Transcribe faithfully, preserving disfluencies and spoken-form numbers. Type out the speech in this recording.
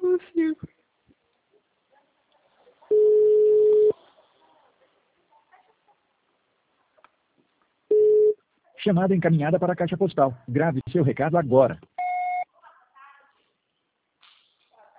consigo. Chamada encaminhada para a caixa postal. Grave seu recado agora.